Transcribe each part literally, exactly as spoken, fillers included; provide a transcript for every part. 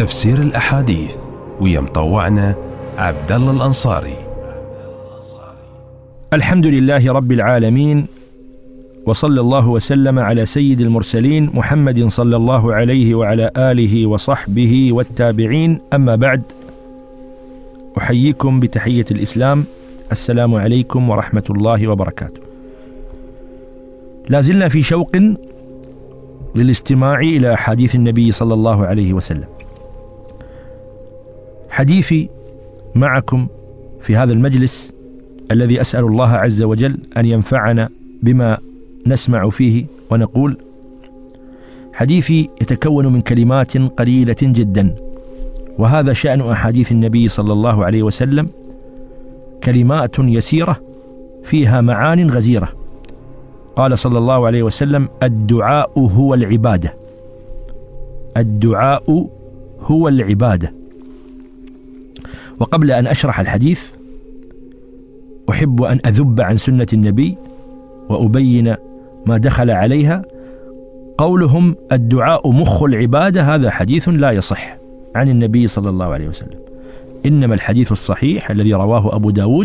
تفسير الأحاديث ويا مطوعنا عبد الله الأنصاري. الحمد لله رب العالمين، وصلى الله وسلم على سيد المرسلين محمد صلى الله عليه وعلى آله وصحبه والتابعين. أما بعد، أحييكم بتحية الإسلام، السلام عليكم ورحمة الله وبركاته. لازلنا في شوق للاستماع إلى أحاديث النبي صلى الله عليه وسلم. حديثي معكم في هذا المجلس الذي أسأل الله عز وجل أن ينفعنا بما نسمع فيه ونقول، حديثي يتكون من كلمات قليلة جدا، وهذا شأن أحاديث النبي صلى الله عليه وسلم، كلمات يسيرة فيها معان غزيرة. قال صلى الله عليه وسلم: الدعاء هو العبادة. الدعاء هو العبادة. وقبل أن أشرح الحديث أحب أن أذب عن سنة النبي وأبين ما دخل عليها. قولهم الدعاء مخ العبادة هذا حديث لا يصح عن النبي صلى الله عليه وسلم، إنما الحديث الصحيح الذي رواه أبو داود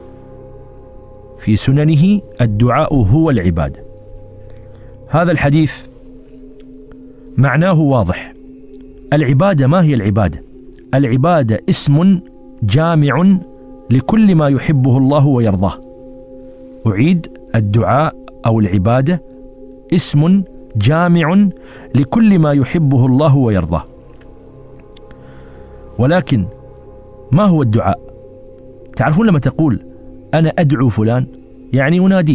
في سننه الدعاء هو العبادة. هذا الحديث معناه واضح. العبادة، ما هي العبادة؟ العبادة اسم جامع لكل ما يحبه الله ويرضاه. أعيد: الدعاء أو العبادة اسم جامع لكل ما يحبه الله ويرضاه. ولكن ما هو الدعاء؟ تعرفون لما تقول أنا أدعو فلان يعني أناديه،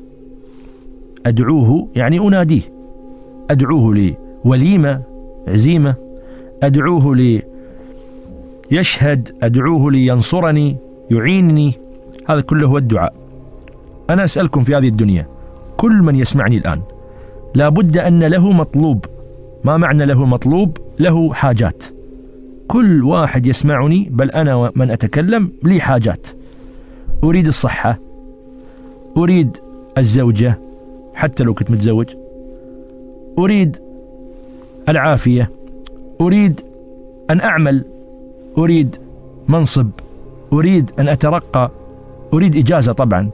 أدعوه يعني أناديه، أدعوه لوليمة عزيمة، أدعوه ليشهد، أدعوه لينصرني يعينني، هذا كله هو الدعاء. أنا أسألكم في هذه الدنيا، كل من يسمعني الآن لابد أن له مطلوب. ما معنى له مطلوب؟ له حاجات. كل واحد يسمعني، بل أنا من أتكلم، لي حاجات. أريد الصحة، أريد الزوجة حتى لو كنت متزوج، أريد العافية، أريد أن أعمل، أريد منصب، أريد أن أترقى، أريد إجازة. طبعا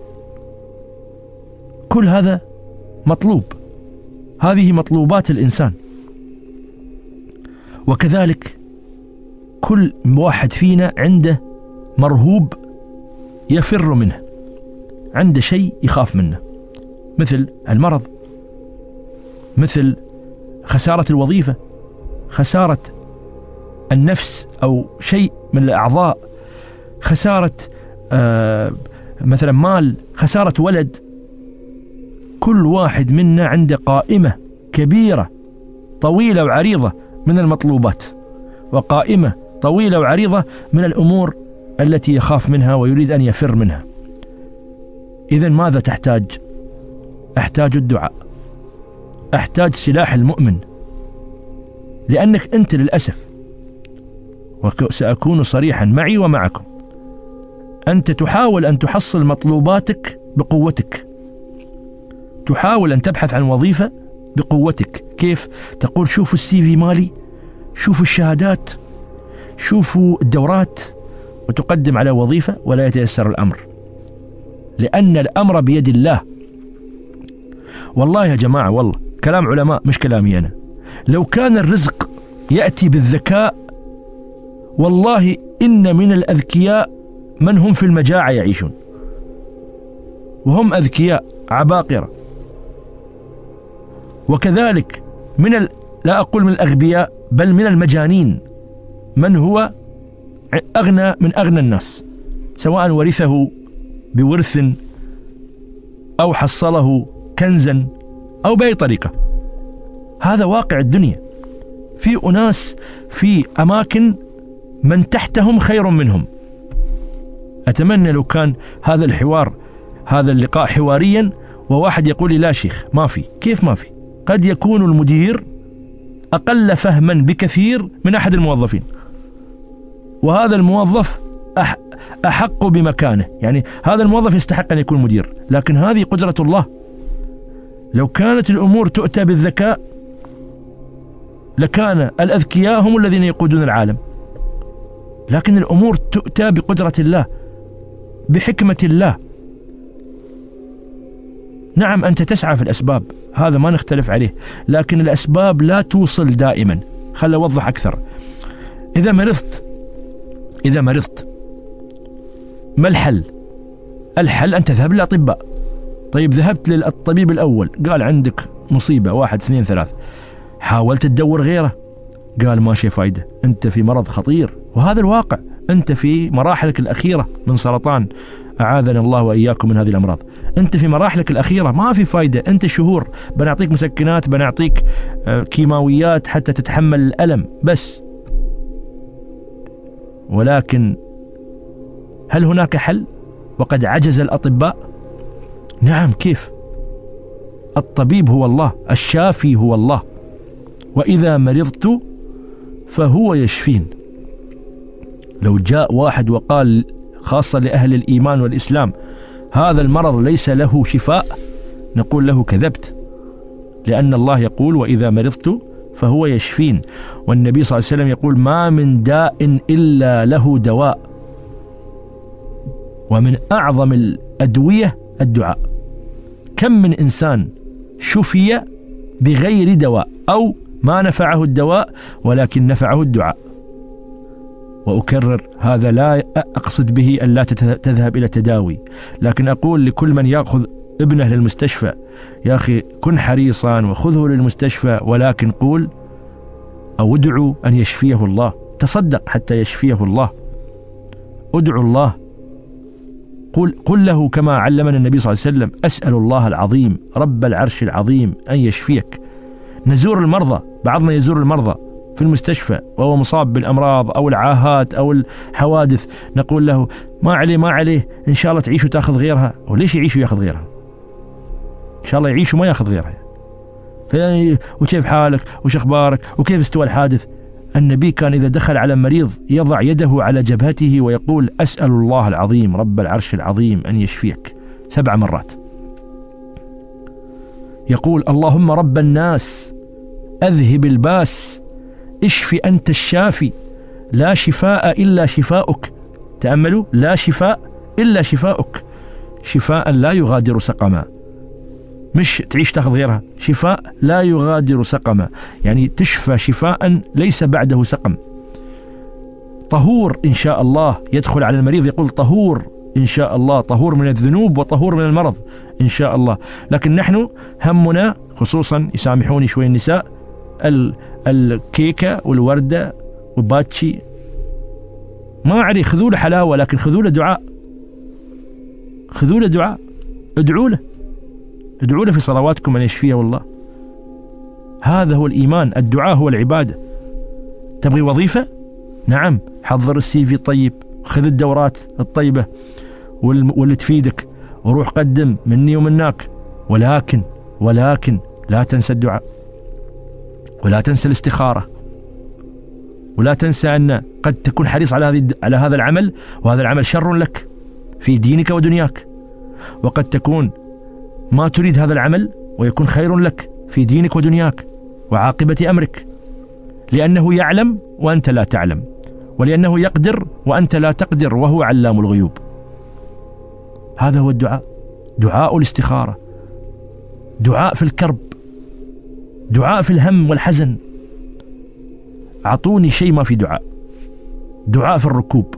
كل هذا مطلوب، هذه مطلوبات الإنسان. وكذلك كل واحد فينا عنده مرهوب يفر منه، عنده شيء يخاف منه، مثل المرض، مثل خسارة الوظيفة، خسارة النفس أو شيء من الأعضاء، خسارة آه مثلا مال، خسارة ولد. كل واحد منا عنده قائمة كبيرة طويلة وعريضة من المطلوبات، وقائمة طويلة وعريضة من الأمور التي يخاف منها ويريد أن يفر منها. إذن ماذا تحتاج؟ أحتاج الدعاء، أحتاج سلاح المؤمن، لأنك أنت للأسف، وسأكون صريحا معي ومعكم، أنت تحاول أن تحصل مطلوباتك بقوتك، تحاول أن تبحث عن وظيفة بقوتك. كيف؟ تقول شوفوا السي في مالي، شوفوا الشهادات، شوفوا الدورات، وتقدم على وظيفة ولا يتيسر الأمر، لأن الأمر بيد الله. والله يا جماعة، والله كلام علماء مش كلامي أنا، لو كان الرزق يأتي بالذكاء، والله إن من الأذكياء من هم في المجاعة يعيشون، وهم أذكياء عباقرة. وكذلك من ال... لا أقول من الأغبياء، بل من المجانين من هو أغنى من أغنى الناس، سواء ورثه بورث أو حصله كنزا أو بأي طريقة. هذا واقع الدنيا. في أناس في أماكن من تحتهم خير منهم. أتمنى لو كان هذا الحوار، هذا اللقاء حواريا، وواحد يقول لي لا شيخ ما في. كيف ما في؟ قد يكون المدير أقل فهما بكثير من أحد الموظفين، وهذا الموظف أح أحق بمكانه، يعني هذا الموظف يستحق أن يكون مدير، لكن هذه قدرة الله. لو كانت الأمور تؤتى بالذكاء لكان الأذكياء هم الذين يقودون العالم، لكن الأمور تؤتى بقدرة الله، بحكمة الله. نعم أنت تسعى في الأسباب، هذا ما نختلف عليه، لكن الأسباب لا توصل دائما. خل أوضح أكثر. إذا مرضت إذا مرضت ما الحل؟ الحل أن تذهب للأطباء. طيب ذهبت للطبيب الأول قال عندك مصيبة واحد اثنين ثلاث، حاولت تدور غيره قال ماشي فايدة، أنت في مرض خطير، وهذا الواقع. أنت في مراحلك الأخيرة من سرطان، أعاذنا الله وإياكم من هذه الأمراض. أنت في مراحلك الأخيرة، ما في فايدة، أنت شهور بنعطيك مسكنات، بنعطيك كيماويات حتى تتحمل الألم بس. ولكن هل هناك حل وقد عجز الأطباء؟ نعم. كيف؟ الطبيب هو الله، الشافي هو الله. وإذا مرضت فهو يشفين. لو جاء واحد وقال خاصة لأهل الإيمان والإسلام هذا المرض ليس له شفاء، نقول له كذبت، لأن الله يقول وإذا مرضت فهو يشفين، والنبي صلى الله عليه وسلم يقول ما من داء إلا له دواء، ومن أعظم الأدوية الدعاء. كم من إنسان شفي بغير دواء، أو ما نفعه الدواء ولكن نفعه الدعاء. وأكرر هذا لا أقصد به أن لا تذهب إلى تداوي، لكن أقول لكل من يأخذ ابنه للمستشفى يا أخي كن حريصا وخذه للمستشفى، ولكن قول أو ادعو أن يشفيه الله، تصدق حتى يشفيه الله، ادعو الله، قل, قل له كما علمنا النبي صلى الله عليه وسلم أسأل الله العظيم رب العرش العظيم أن يشفيك. نزور المرضى، بعضنا يزور المرضى في المستشفى وهو مصاب بالأمراض أو العاهات أو الحوادث، نقول له ما عليه ما عليه، إن شاء الله تعيش وتأخذ غيرها. وليش يعيش ويأخذ غيرها؟ إن شاء الله يعيش وما يأخذ غيرها. وكيف حالك وش أخبارك وكيف استوى الحادث؟ النبي كان إذا دخل على مريض يضع يده على جبهته ويقول أسأل الله العظيم رب العرش العظيم أن يشفيك سبع مرات. يقول اللهم رب الناس أذهب الباس اشفي أنت الشافي لا شفاء إلا شفاؤك. تأملوا، لا شفاء إلا شفاؤك، شفاء لا يغادر سقما، مش تعيش تاخذ غيرها، شفاء لا يغادر سقما، يعني تشفى شفاء ليس بعده سقم. طهور إن شاء الله، يدخل على المريض يقول طهور إن شاء الله، طهور من الذنوب وطهور من المرض إن شاء الله. لكن نحن همنا خصوصا، يسامحوني شوي النساء، الكيكة والوردة وباتشي، ما عليه، خذوا له حلاوة لكن خذوا له دعاء، خذوا له دعاء، ادعوا له، ادعوا له في صلواتكم أن يشفيه الله. هذا هو الإيمان، الدعاء هو العبادة. تبغي وظيفة؟ نعم، حضر السي في طيب، خذ الدورات الطيبة واللي تفيدك، وروح قدم مني ومناك، ولكن ولكن لا تنسى الدعاء، ولا تنسى الاستخارة، ولا تنسى أن قد تكون حريص على هذه على هذا العمل، وهذا العمل شر لك في دينك ودنياك، وقد تكون ما تريد هذا العمل ويكون خير لك في دينك ودنياك وعاقبة أمرك، لأنه يعلم وأنت لا تعلم، ولأنه يقدر وأنت لا تقدر، وهو علام الغيوب. هذا هو الدعاء، دعاء الاستخارة، دعاء في الكرب، دعاء في الهم والحزن. أعطوني شيء ما في دعاء، دعاء في الركوب.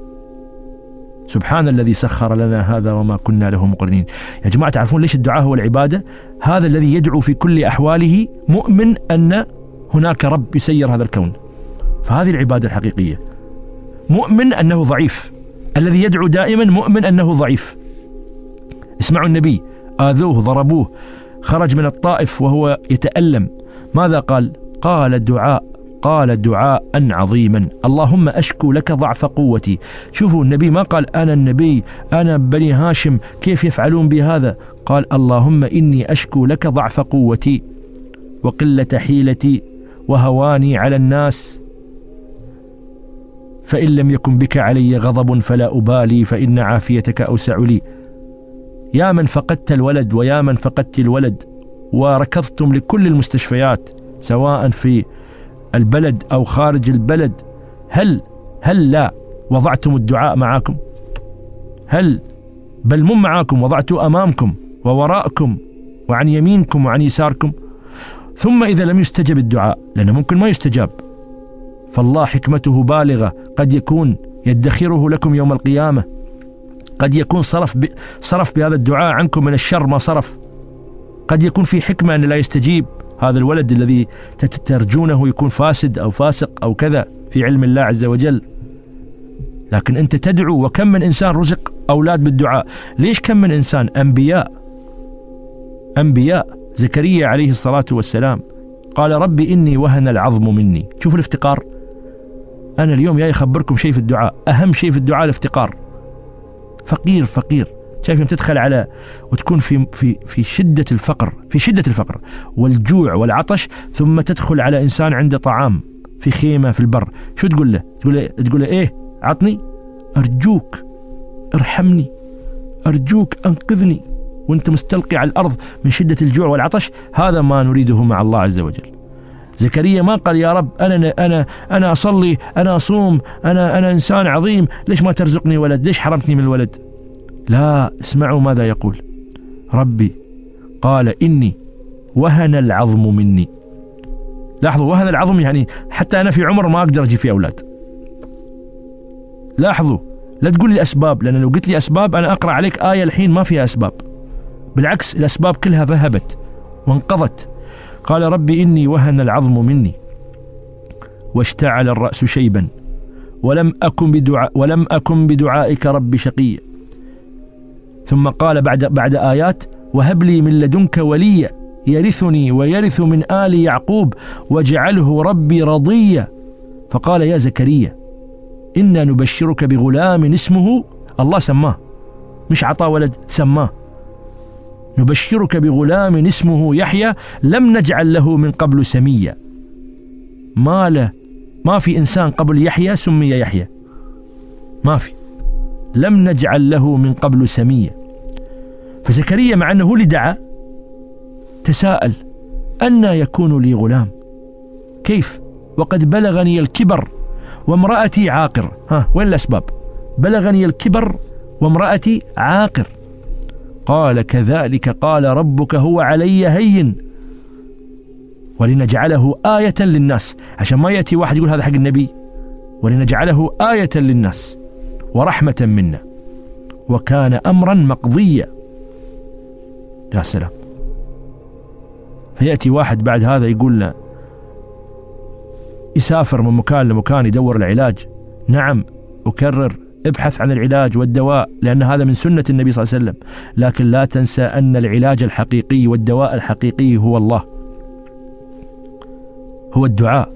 سبحان الذي سخر لنا هذا وما كنا له مقرنين. يا جماعة تعرفون ليش الدعاء هو العبادة؟ هذا الذي يدعو في كل أحواله مؤمن أن هناك رب يسير هذا الكون، فهذه العبادة الحقيقية. مؤمن أنه ضعيف، الذي يدعو دائما مؤمن أنه ضعيف. اسمعوا النبي، آذوه ضربوه، خرج من الطائف وهو يتألم، ماذا قال؟ قال دعاء قال دعاء عظيما، اللهم أشكو لك ضعف قوتي. شوفوا النبي ما قال أنا النبي أنا بني هاشم كيف يفعلون بهذا، قال اللهم إني أشكو لك ضعف قوتي وقلة حيلتي وهواني على الناس، فإن لم يكن بك علي غضب فلا أبالي فإن عافيتك أوسع لي. يا من فقدت الولد ويا من فقدت الولد وركضتم لكل المستشفيات، سواء في البلد أو خارج البلد، هل هل لا وضعتم الدعاء معكم؟ هل بل من معاكم وضعتوا أمامكم ووراءكم وعن يمينكم وعن يساركم؟ ثم إذا لم يستجب الدعاء، لأنه ممكن ما يستجاب، فالله حكمته بالغة، قد يكون يدخره لكم يوم القيامة، قد يكون صرف ب... صرف بهذا الدعاء عنكم من الشر ما صرف، قد يكون في حكمة أن لا يستجيب هذا الولد الذي ترجونه يكون فاسد أو فاسق أو كذا في علم الله عز وجل، لكن أنت تدعو. وكم من إنسان رزق أولاد بالدعاء؟ ليش كم من إنسان أنبياء أنبياء زكريا عليه الصلاة والسلام قال ربي إني وهن العظم مني. شوف الافتقار. أنا اليوم جاي أخبركم شيء في الدعاء، أهم شيء في الدعاء الافتقار. فقير فقير، شايف يوم تدخل على وتكون في في في شدة الفقر، في شدة الفقر والجوع والعطش، ثم تدخل على إنسان عنده طعام في خيمة في البر، شو تقول له؟ تقول له تقول له إيه؟ عطني، أرجوك ارحمني، أرجوك أنقذني، وأنت مستلقي على الأرض من شدة الجوع والعطش. هذا ما نريده مع الله عز وجل. زكريا ما قال يا رب أنا أنا أنا أصلي، أنا أصوم، أنا أنا إنسان عظيم، ليش ما ترزقني ولد؟ ليش حرمتني من الولد؟ لا، اسمعوا ماذا يقول ربي. قال إني وهن العظم مني. لاحظوا، وهن العظم يعني حتى أنا في عمر ما أقدر أجي في أولاد. لاحظوا، لا تقول لي أسباب، لأن لو قلت لي أسباب أنا أقرأ عليك آية الحين ما فيها أسباب، بالعكس الأسباب كلها ذهبت وانقضت. قال ربي إني وهن العظم مني واشتعل الرأس شيبا ولم أكن بدعاء ولم أكن بدعائك رب شقيا. ثم قال بعد بعد آيات وهب لي من لدنك وليا يرثني ويرث من آل يعقوب واجعله ربي رضيا. فقال يا زكريا إنا نبشرك بغلام اسمه، الله سماه مش عطى ولد، سماه، نبشرك بغلام اسمه يحيى لم نجعل له من قبل سميا. ما له ما في إنسان قبل يحيى سمي يحيى، ما في، لم نجعل له من قبل سميا. فزكريا مع أنه اللي دعا تساءل أن يكون لي غلام، كيف وقد بلغني الكبر وامرأتي عاقر. ها وين الأسباب؟ بلغني الكبر وامرأتي عاقر. قال كذلك قال ربك هو علي هين ولنجعله آية للناس، عشان ما يأتي واحد يقول هذا حق النبي، ولنجعله آية للناس ورحمة منا وكان أمرا مقضيا. يا سلام. فيأتي واحد بعد هذا يقول له يسافر من مكان لمكان يدور العلاج. نعم أكرر، ابحث عن العلاج والدواء، لأن هذا من سنة النبي صلى الله عليه وسلم، لكن لا تنسى أن العلاج الحقيقي والدواء الحقيقي هو الله، هو الدعاء.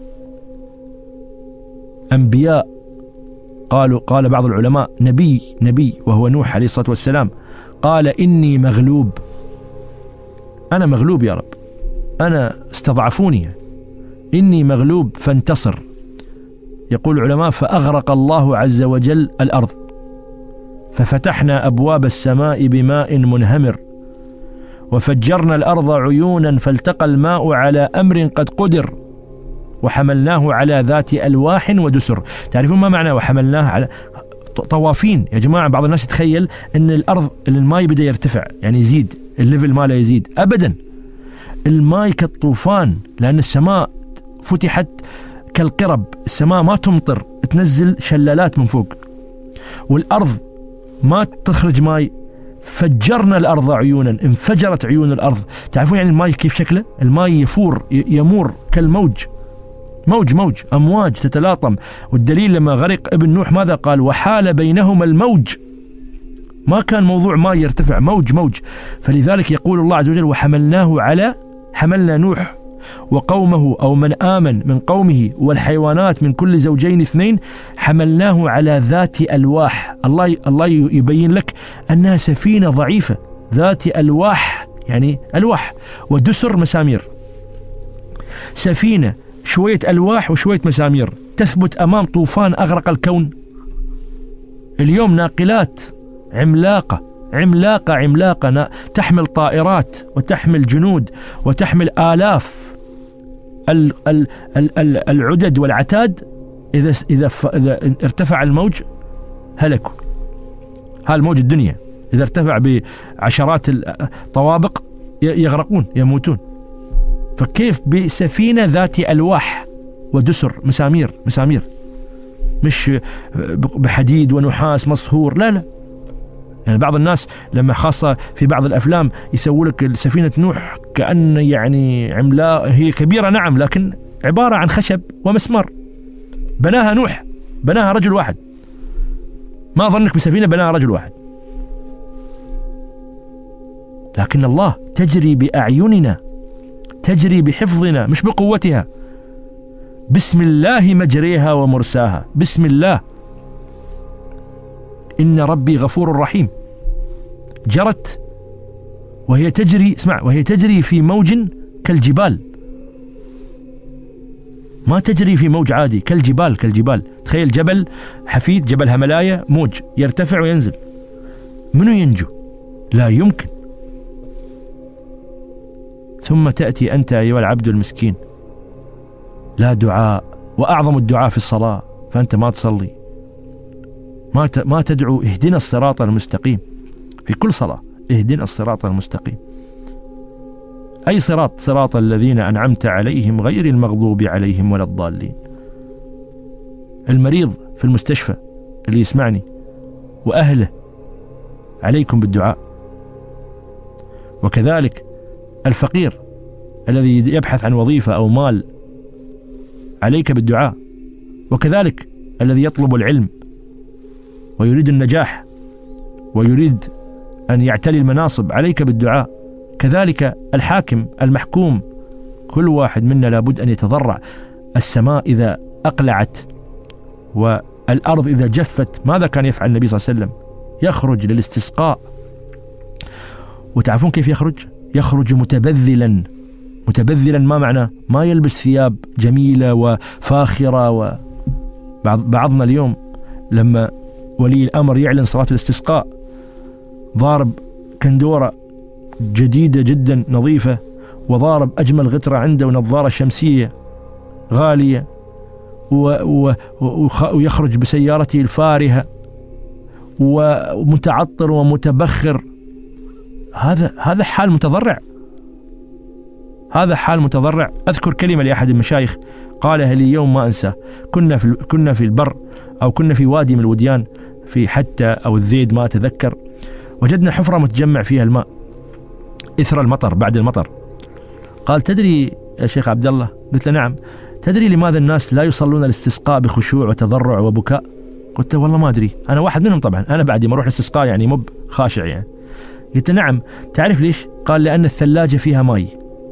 أنبياء قالوا، قال بعض العلماء نبي نبي وهو نوح عليه الصلاة والسلام قال إني مغلوب، أنا مغلوب يا رب، أنا استضعفوني، إني مغلوب فانتصر. يقول العلماء فأغرق الله عز وجل الأرض ففتحنا أبواب السماء بماء منهمر وفجرنا الأرض عيونا فالتقى الماء على أمر قد قدر وحملناه على ذات ألواح ودسر. تعرفون ما معنى وحملناه على طوافين؟ يا جماعة بعض الناس يتخيل أن الأرض الماء بدأ يرتفع يعني يزيد الليفل ماله يزيد، أبدا، الماء كالطوفان، لأن السماء فتحت كالقرب، السماء ما تمطر، تنزل شلالات من فوق، والأرض ما تخرج ماء، فجرنا الأرض عيونا، انفجرت عيون الأرض. تعرفون يعني الماء كيف شكله؟ الماء يفور يمور كالموج، موج موج أمواج تتلاطم. والدليل لما غرق ابن نوح ماذا قال؟ وحال بينهما الموج، ما كان موضوع ما يرتفع، موج موج. فلذلك يقول الله عز وجل وحملناه على، حملنا نوح وقومه أو من آمن من قومه والحيوانات من كل زوجين اثنين، حملناه على ذات ألواح. الله الله يبين لك أنها سفينة ضعيفة، ذات ألواح يعني ألواح، ودسر مسامير، سفينة شوية ألواح وشوية مسامير تثبت أمام طوفان أغرق الكون. اليوم ناقلات عملاقة عملاقة عملاقة تحمل طائرات وتحمل جنود وتحمل آلاف العدد والعتاد إذا إذا إذا ارتفع الموج هلكوا. هذا الموج الدنيا إذا ارتفع بعشرات الطوابق يغرقون يموتون. فكيف بسفينة ذات ألواح ودسر مسامير مسامير مش بحديد ونحاس مصهور، لا لا. يعني بعض الناس لما خاصة في بعض الأفلام يسوي لك سفينة نوح كأن يعني عملاء، هي كبيرة نعم لكن عبارة عن خشب ومسمار، بناها نوح، بناها رجل واحد. ما ظنك بسفينة بناها رجل واحد، لكن الله تجري بأعيننا، تجري بحفظنا مش بقوتها. بسم الله مجريها ومرساها، بسم الله. إن ربي غفور رحيم. جرت وهي تجري، اسمع، وهي تجري في موج كالجبال، ما تجري في موج عادي، كالجبال كالجبال. تخيل جبل حفيد، جبل هملايا، موج يرتفع وينزل، منو ينجو؟ لا يمكن. ثم تأتي أنت أيها العبد المسكين، لا دعاء، وأعظم الدعاء في الصلاة، فأنت ما تصلي، ما ما تدعو اهدنا الصراط المستقيم في كل صلاة، اهدنا الصراط المستقيم. أي صراط؟ صراط الذين أنعمت عليهم غير المغضوب عليهم ولا الضالين. المريض في المستشفى اللي يسمعني وأهله، عليكم بالدعاء. وكذلك الفقير الذي يبحث عن وظيفة أو مال، عليك بالدعاء. وكذلك الذي يطلب العلم ويريد النجاح ويريد أن يعتلي المناصب، عليك بالدعاء. كذلك الحاكم المحكوم، كل واحد منا لابد أن يتضرع. السماء إذا أقلعت والأرض إذا جفت، ماذا كان يفعل النبي صلى الله عليه وسلم؟ يخرج للاستسقاء. وتعرفون كيف يخرج؟ يخرج متبذلا. متبذلا ما معناه؟ ما يلبس ثياب جميلة وفاخرة. وبعضنا اليوم لما ولي الأمر يعلن صلاة الاستسقاء ضارب كندورة جديدة جدا نظيفة، وضارب أجمل غترة عنده ونظارة شمسية غالية، و... و... ويخرج بسيارته الفارهة ومتعطر ومتبخر. هذا هذا حال متضرع، هذا حال متضرع. أذكر كلمة لأحد المشايخ قالها لي يوم ما أنسى. كنا في كنا في البر أو كنا في وادي من الوديان في حتى أو الذيد ما أتذكر، وجدنا حفرة متجمع فيها الماء إثر المطر بعد المطر. قال تدري يا شيخ عبد الله؟ قلت له نعم. تدري لماذا الناس لا يصلون الاستسقاء بخشوع وتضرع وبكاء؟ قلت والله ما أدري، أنا واحد منهم طبعا، أنا بعدي ما أروح الاستسقاء يعني مب خاشع يعني. قلت نعم. تعرف ليش؟ قال لأن الثلاجة فيها ماء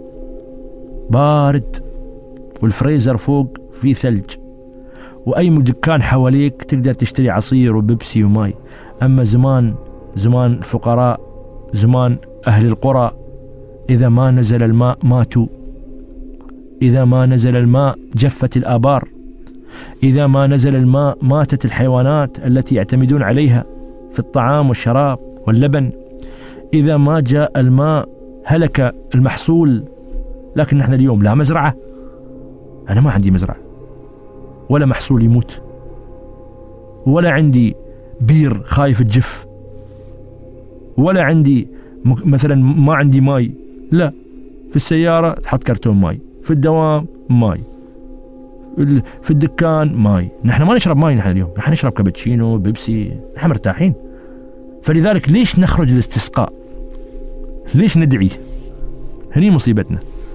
بارد، والفريزر فوق فيه ثلج، وأي دكان حواليك تقدر تشتري عصير وبيبسي وماي. أما زمان زمان الفقراء، زمان أهل القرى، إذا ما نزل الماء ماتوا، إذا ما نزل الماء جفت الآبار، إذا ما نزل الماء ماتت الحيوانات التي يعتمدون عليها في الطعام والشراب واللبن، إذا ما جاء الماء هلك المحصول. لكن نحن اليوم لا مزرعة، أنا ما عندي مزرعة ولا محصول يموت، ولا عندي بير خايف تجف، ولا عندي مثلا ما عندي ماي، لا، في السيارة تحط كرتون ماي، في الدوام ماي، في الدكان ماي. نحن ما نشرب ماي، نحن اليوم نحن نشرب كابتشينو بيبسي، نحن مرتاحين. فلذلك ليش نخرج الاستسقاء؟ ليش ندعي؟ هني مصيبتنا.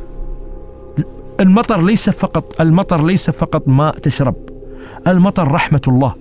المطر ليس فقط المطر ليس فقط ماء تشرب، المطر رحمة الله.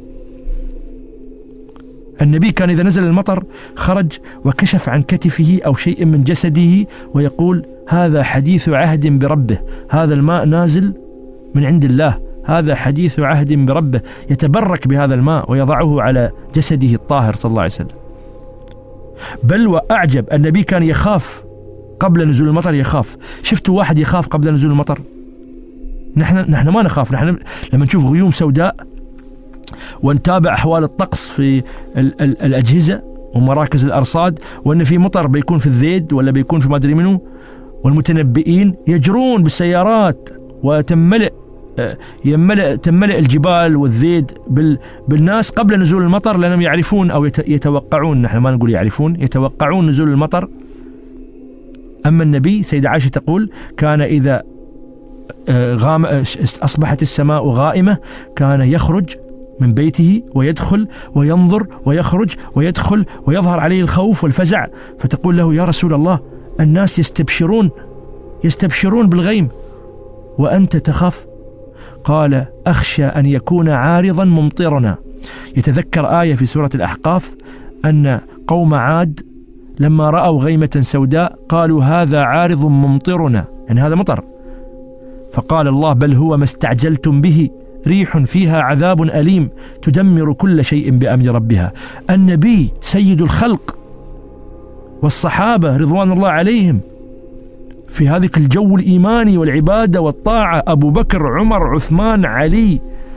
النبي كان إذا نزل المطر خرج وكشف عن كتفه أو شيء من جسده ويقول هذا حديث عهد بربه، هذا الماء نازل من عند الله، هذا حديث عهد بربه. يتبرك بهذا الماء ويضعه على جسده الطاهر صلى الله عليه وسلم. بل وأعجب، النبي كان يخاف قبل نزول المطر، يخاف. شفتوا واحد يخاف قبل نزول المطر؟ نحن نحن ما نخاف. نحن لما نشوف غيوم سوداء ونتابع أحوال الطقس في ال ال الأجهزة ومراكز الأرصاد، وأن في مطر بيكون في الذيد ولا بيكون في ما أدري منه، والمتنبئين يجرون بالسيارات وتملئ يملئ تملئ الجبال والذيد بالناس قبل نزول المطر، لأنهم يعرفون أو يتوقعون، نحن ما نقول يعرفون، يتوقعون نزول المطر. أما النبي سيدة عائشة تقول كان إذا غام أصبحت السماء غائمة كان يخرج من بيته ويدخل وينظر ويخرج ويدخل ويظهر عليه الخوف والفزع، فتقول له يا رسول الله الناس يستبشرون يستبشرون بالغيم وأنت تخاف؟ قال أخشى أن يكون عارضا ممطرنا. يتذكر آية في سورة الأحقاف أن قوم عاد لما رأوا غيمة سوداء قالوا هذا عارض ممطرنا، يعني هذا مطر، فقال الله بل هو ما استعجلتم به ريح فيها عذاب أليم تدمر كل شيء بأمر ربها. النبي سيد الخلق والصحابة رضوان الله عليهم في هذا الجو الإيماني والعبادة والطاعة، أبو بكر عمر عثمان علي،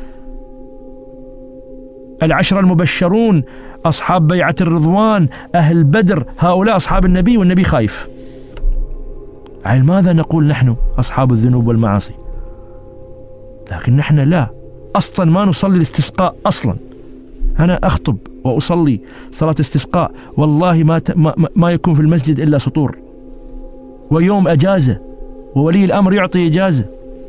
العشرة المبشرون، أصحاب بيعة الرضوان، أهل بدر، هؤلاء أصحاب النبي والنبي خايف. على ماذا نقول نحن أصحاب الذنوب والمعاصي؟ لكن نحن لا، أصلا ما نصلي الاستسقاء أصلا. أنا أخطب وأصلي صلاة استسقاء والله ما, ما, ما يكون في المسجد إلا سطور، ويوم أجازة وولي الأمر يعطي إجازة.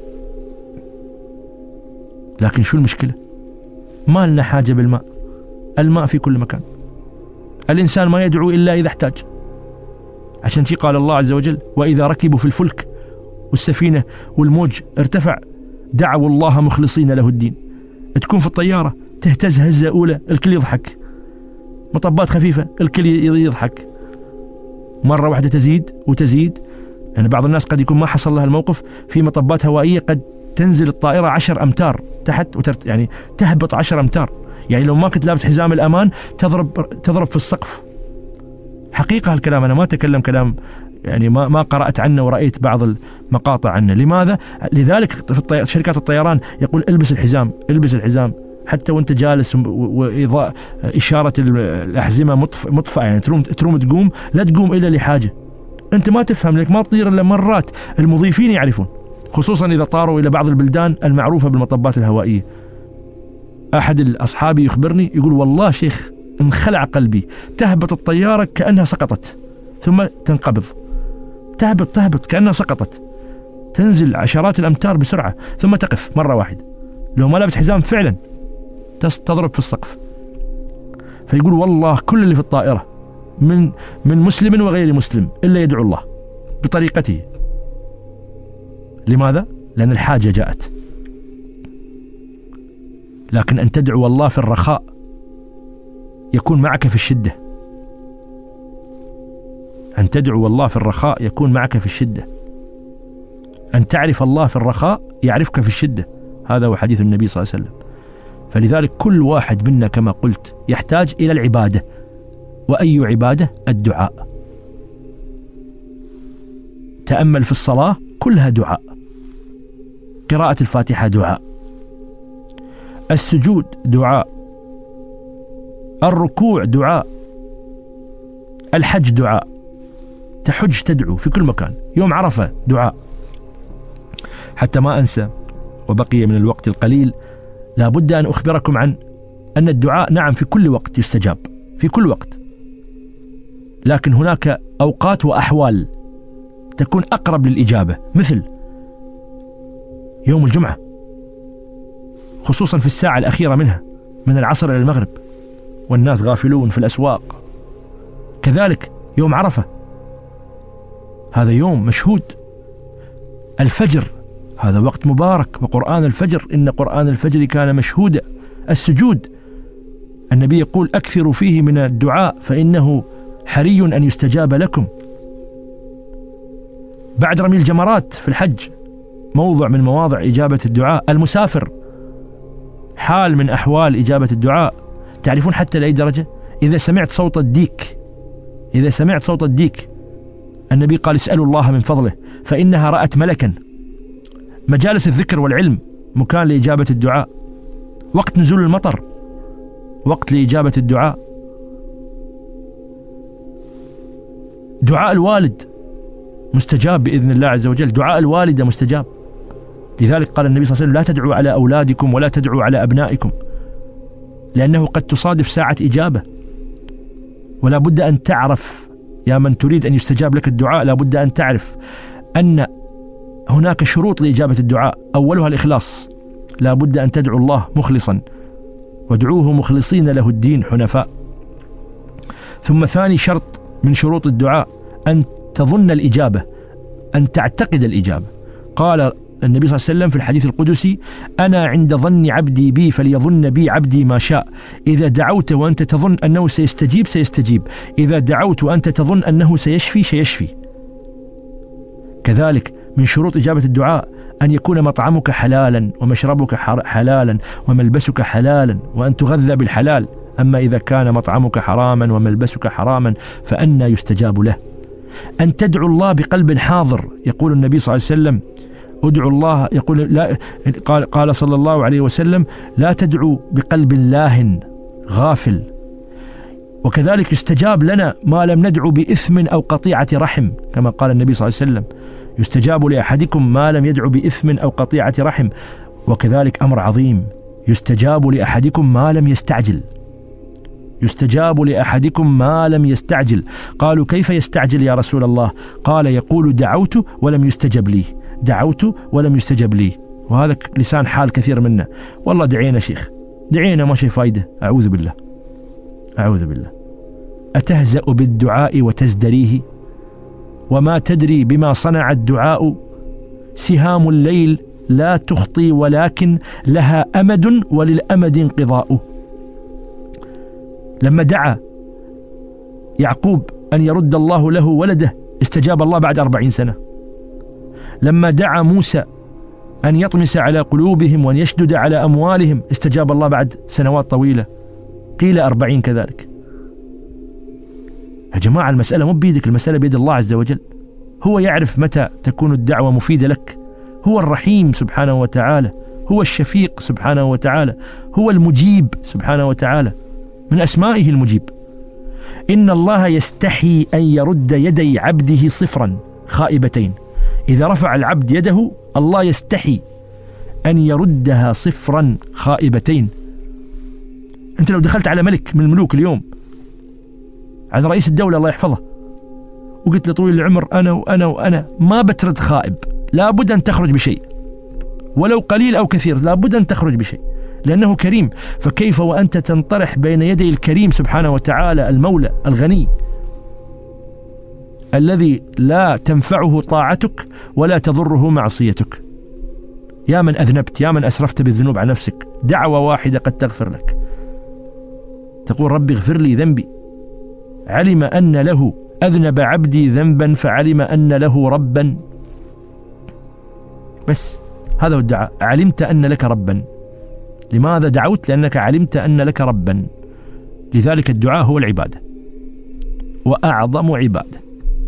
لكن شو المشكلة؟ ما لنا حاجة بالماء، الماء في كل مكان، الإنسان ما يدعو إلا إذا احتاج. عشان شي قال الله عز وجل وإذا ركبوا في الفلك والسفينة والموج ارتفع دعوا الله مخلصين له الدين. تكون في الطيارة تهتز هزة أولى الكل يضحك، مطبات خفيفة الكل يضحك، مرة واحدة تزيد وتزيد، لأن يعني بعض الناس قد يكون ما حصل لها الموقف، في مطبات هوائية قد تنزل الطائرة عشر أمتار تحت وترت يعني تهبط عشر أمتار، يعني لو ما كنت لابس حزام الأمان تضرب تضرب في السقف. حقيقة هالكلام، أنا ما أتكلم كلام يعني ما ما قرأت عنه ورأيت بعض المقاطع عنه. لماذا؟ لذلك في شركات الطيران يقول البس الحزام البس الحزام حتى وانت جالس، وإضاءة إشارة الأحزمة مطفأة، يعني تروم تروم تقوم لا تقوم إلا لحاجة. أنت ما تفهم لك ما تطير إلا مرات، المضيفين يعرفون، خصوصا إذا طاروا إلى بعض البلدان المعروفة بالمطبات الهوائية. أحد الأصحاب يخبرني يقول والله شيخ انخلع قلبي، تهبط الطيارة كأنها سقطت ثم تنقبض، تهبط تهبط كأنها سقطت، تنزل عشرات الأمتار بسرعة ثم تقف مرة واحدة، لو ما لابس حزام فعلا تضرب في السقف. فيقول والله كل اللي في الطائرة من من مسلم وغير مسلم إلا يدعو الله بطريقته. لماذا؟ لأن الحاجة جاءت. لكن أن تدعو الله في الرخاء يكون معك في الشدة، أن تدعو الله في الرخاء يكون معك في الشدة، أن تعرف الله في الرخاء يعرفك في الشدة. هذا هو حديث النبي صلى الله عليه وسلم. فلذلك كل واحد منا كما قلت يحتاج إلى العبادة، وأي عبادة؟ الدعاء. تأمل في الصلاة كلها دعاء، قراءة الفاتحة دعاء، السجود دعاء، الركوع دعاء، الحج دعاء، تحج تدعو في كل مكان، يوم عرفة دعاء. حتى ما أنسى وبقي من الوقت القليل، لا بد أن أخبركم عن أن الدعاء نعم في كل وقت يستجاب، في كل وقت، لكن هناك أوقات وأحوال تكون أقرب للإجابة، مثل يوم الجمعة، خصوصا في الساعة الأخيرة منها من العصر إلى المغرب والناس غافلون في الأسواق. كذلك يوم عرفة، هذا يوم مشهود. الفجر هذا وقت مبارك، وقرآن الفجر إن قرآن الفجر كان مشهودا. السجود النبي يقول أكثروا فيه من الدعاء فإنه حري أن يستجاب لكم. بعد رمي الجمرات في الحج موضع من مواضع إجابة الدعاء. المسافر حال من أحوال إجابة الدعاء. تعرفون حتى لأي درجة؟ إذا سمعت صوت الديك، إذا سمعت صوت الديك النبي قال اسألوا الله من فضله فإنها رأت ملكا. مجالس الذكر والعلم مكان لإجابة الدعاء. وقت نزول المطر وقت لإجابة الدعاء. دعاء الوالد مستجاب بإذن الله عز وجل، دعاء الوالدة مستجاب. لذلك قال النبي صلى الله عليه وسلم: لا تدعوا على أولادكم ولا تدعوا على أبنائكم، لأنه قد تصادف ساعة إجابة. ولا بد أن تعرف يا من تريد أن يستجاب لك الدعاء، لا بد أن تعرف أن هناك شروط لإجابة الدعاء، أولها الإخلاص. لا بد أن تدعو الله مخلصا، وادعوه مخلصين له الدين حنفاء. ثم ثاني شرط من شروط الدعاء أن تظن الإجابة، أن تعتقد الإجابة. قال النبي صلى الله عليه وسلم في الحديث القدسي: أنا عند ظن عبدي بي فليظن بي عبدي ما شاء. إذا دعوت وأنت تظن أنه سيستجيب سيستجيب، إذا دعوت وأنت تظن أنه سيشفي سيشفي. كذلك من شروط إجابة الدعاء أن يكون مطعمك حلالا ومشربك حلالا وملبسك حلالا، وأن تغذى بالحلال. أما إذا كان مطعمك حراما وملبسك حراما فأنى يستجاب له. أن تدعو الله بقلب حاضر. يقول النبي صلى الله عليه وسلم: ادعوا الله، يقول لا قال, قال صلى الله عليه وسلم: لا تدعو بقلب لاهن غافل. وكذلك يستجاب لنا ما لم ندعو بإثم أو قطيعة رحم، كما قال النبي صلى الله عليه وسلم: يستجاب لأحدكم ما لم يدعو بإثم أو قطيعة رحم. وكذلك أمر عظيم: يستجاب لأحدكم ما لم يستعجل. يستجاب لأحدكم ما لم يستعجل. قالوا: كيف يستعجل يا رسول الله؟ قال: يقول: دعوت ولم يستجب لي، دعوت ولم يستجب لي. وهذا لسان حال كثير منا: والله دعينا شيخ، دعينا ما شيء فايدة. أعوذ بالله، أعوذ بالله. أتهزأ بالدعاء وتزدريه، وما تدري بما صنع الدعاء. سهام الليل لا تخطي ولكن لها أمد وللأمد انقضاء. لما دعا يعقوب أن يرد الله له ولده استجاب الله بعد أربعين سنة. لما دعا موسى أن يطمس على قلوبهم وأن يشدد على أموالهم استجاب الله بعد سنوات طويلة، قيل أربعين كذلك. يا جماعة المسألة مو بيدك، المسألة بيد الله عز وجل. هو يعرف متى تكون الدعوة مفيدة لك. هو الرحيم سبحانه وتعالى، هو الشفيق سبحانه وتعالى، هو المجيب سبحانه وتعالى، من أسمائه المجيب. إن الله يستحي أن يرد يدي عبده صفرا خائبتين. إذا رفع العبد يده الله يستحي أن يردها صفرا خائبتين. أنت لو دخلت على ملك من الملوك اليوم، على رئيس الدولة الله يحفظه، وقلت له طويل العمر أنا وأنا وأنا، ما بترد خائب، لابد أن تخرج بشيء، ولو قليل أو كثير لابد أن تخرج بشيء، لأنه كريم. فكيف وأنت تنطرح بين يدي الكريم سبحانه وتعالى المولى الغني الذي لا تنفعه طاعتك ولا تضره معصيتك؟ يا من أذنبت، يا من أسرفت بالذنوب على نفسك، دعوة واحدة قد تغفر لك. تقول: ربي اغفر لي ذنبي. علم أن له أذنب عبدي ذنبا فعلم أن له ربا. بس هذا هو الدعاء. علمت أن لك ربا. لماذا دعوت؟ لأنك علمت أن لك ربا. لذلك الدعاء هو العبادة وأعظم عبادة.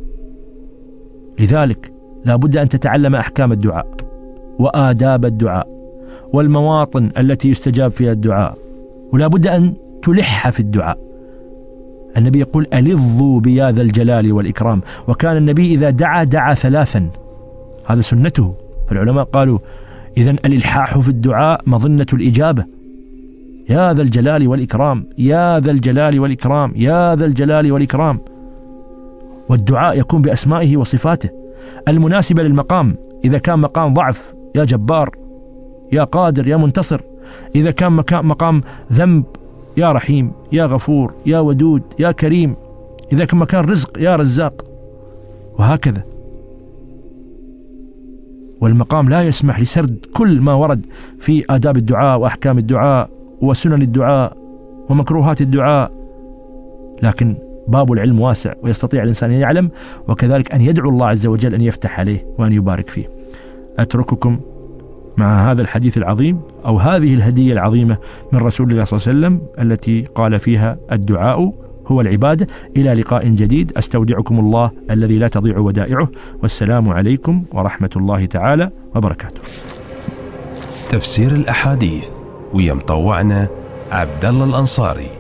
لذلك لا بد أن تتعلم أحكام الدعاء وآداب الدعاء والمواطن التي يستجاب فيها الدعاء، ولا بد أن تلح في الدعاء. النبي يقول: ألظوا بيا ذا الجلال والإكرام. وكان النبي إذا دعا دعا ثلاثا، هذا سنته. فالعلماء قالوا: إذن الإلحاح في الدعاء مظنة الإجابة. يا ذا الجلال والإكرام، يا ذا الجلال والإكرام، يا ذا الجلال والإكرام. والدعاء يكون بأسمائه وصفاته المناسبة للمقام. إذا كان مقام ضعف: يا جبار، يا قادر، يا منتصر. إذا كان مقام ذنب: يا رحيم، يا غفور، يا ودود، يا كريم. إذا كان مكان رزق: يا رزاق. وهكذا. والمقام لا يسمح لسرد كل ما ورد في آداب الدعاء وأحكام الدعاء وسنن الدعاء ومكروهات الدعاء، لكن باب العلم واسع ويستطيع الإنسان أن يعلم، وكذلك أن يدعو الله عز وجل أن يفتح عليه وأن يبارك فيه. أترككم مع هذا الحديث العظيم أو هذه الهدية العظيمة من رسول الله صلى الله عليه وسلم التي قال فيها: الدعاء هو العبادة. إلى لقاء جديد، أستودعكم الله الذي لا تضيع ودائعه، والسلام عليكم ورحمة الله تعالى وبركاته. تفسير الأحاديث ويا مطوعنا عبد الله الأنصاري.